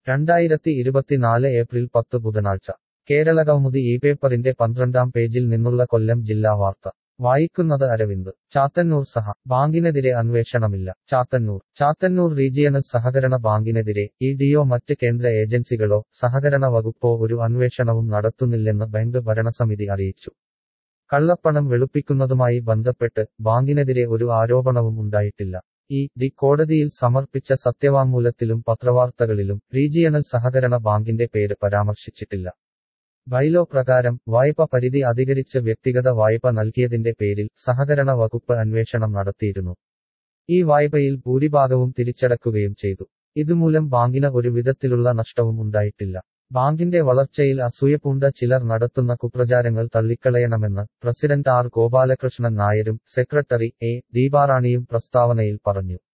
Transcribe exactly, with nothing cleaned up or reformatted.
രണ്ടായിരത്തി ഇരുപത്തിനാല് ഏപ്രിൽ പത്ത് ബുധനാഴ്ച കേരളകൗമുദി ഈ പേപ്പറിന്റെ പന്ത്രണ്ടാം പേജിൽ നിന്നുള്ള കൊല്ലം ജില്ലാ വാർത്ത വായിക്കുന്നത് അരവിന്ദ്. ചാത്തന്നൂർ സഹ ബാങ്കിനെതിരെ അന്വേഷണമില്ല. ചാത്തന്നൂർ ചാത്തന്നൂർ റീജിയണൽ സഹകരണ ബാങ്കിനെതിരെ ഇ ഡിയോ മറ്റ് കേന്ദ്ര ഏജൻസികളോ സഹകരണ വകുപ്പോ ഒരു അന്വേഷണവും നടത്തുന്നില്ലെന്ന് ബാങ്ക് ഭരണസമിതി അറിയിച്ചു. കള്ളപ്പണം വെളുപ്പിക്കുന്നതുമായി ബന്ധപ്പെട്ട് ബാങ്കിനെതിരെ ഒരു ആരോപണവും ഉണ്ടായിട്ടില്ല. ഇ ഡി കോടതിയിൽ സമർപ്പിച്ച സത്യവാങ്മൂലത്തിലും പത്രവാർത്തകളിലും റീജിയണൽ സഹകരണ ബാങ്കിന്റെ പേര് പരാമർശിച്ചിട്ടില്ല. ബൈലോ പ്രകാരം വായ്പ പരിധി അധികരിച്ച് വ്യക്തിഗത വായ്പ നൽകിയതിന്റെ പേരിൽ സഹകരണ വകുപ്പ് അന്വേഷണം നടത്തിയിരുന്നു. ഈ വായ്പയിൽ ഭൂരിഭാഗവും തിരിച്ചടക്കുകയും ചെയ്തു. ഇതുമൂലം ബാങ്കിന് ഒരു വിധത്തിലുള്ള നഷ്ടവും ഉണ്ടായിട്ടില്ല. ബാങ്കിന്റെ വളർച്ചയിൽ അസൂയപൂണ്ട ചിലർ നടത്തുന്ന കുപ്രചാരങ്ങൾ തള്ളിക്കളയണമെന്ന് പ്രസിഡന്റ് ആർ ഗോപാലകൃഷ്ണൻ നായരും സെക്രട്ടറി എ ദീപാറാണിയും പ്രസ്താവനയിൽ പറഞ്ഞു.